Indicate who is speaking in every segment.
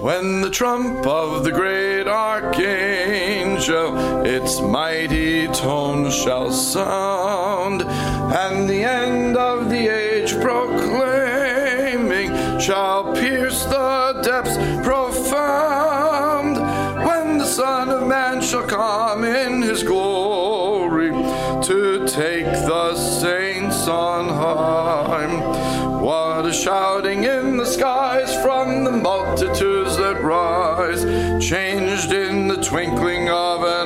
Speaker 1: when the trump of the great archangel its mighty tones shall sound, and the end of the age proclaiming shall pierce the depths profound, when the Son of Man shall come in his glory to take the saints on high. What a shouting in the skies from the multitudes that rise, changed in the twinkling of an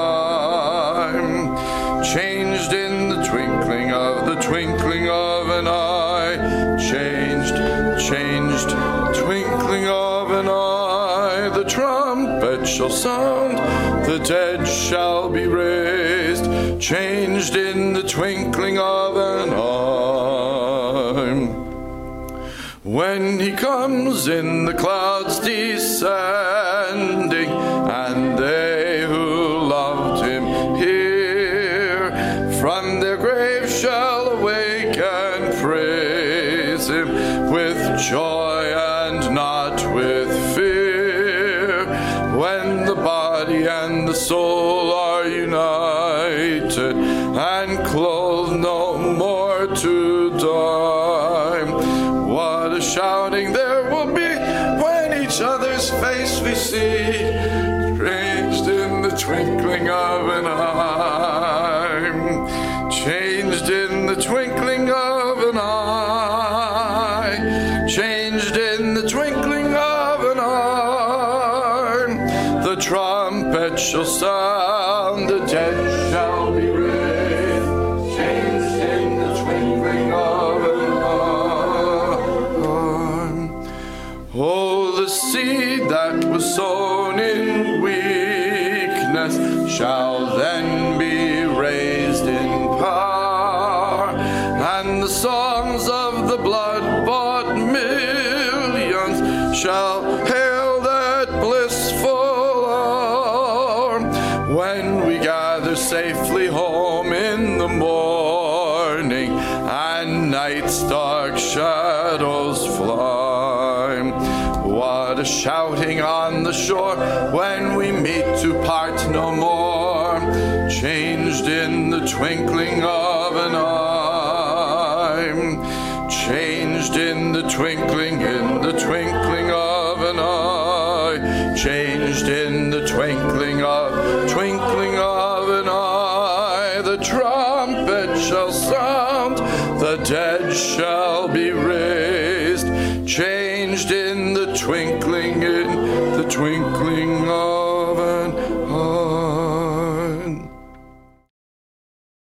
Speaker 1: eye. Changed in the twinkling of an eye. Changed, twinkling of an eye. The trumpet shall sound, the dead shall be raised, changed in the twinkling of an eye. When he comes in the clouds descending, and they who loved him here from their graves shall awake and praise him with joy and not with fear. When the body and the soul are united and clothed no more to die, what a shouting there will be when each other's face we see, changed in the twinkling of an eye. Changed in the twinkling of an eye. Changed in the twinkling of an eye. The trumpet shall sound, the dead shall be raised, changed in the twinkling of an eye. Oh, the seed that was sown in weakness shall then be raised in power, and the songs of the blood-bought millions shall hail that blissful hour, when we gather safely home in the morning and night's dark shadows fly. What a shouting on the shore when we meet to part no more, changed in the twinkling of an eye. Changed in the twinkling of an eye. Changed in the twinkling of an eye. The trumpet shall sound, the dead shall be raised, changed in the twinkling of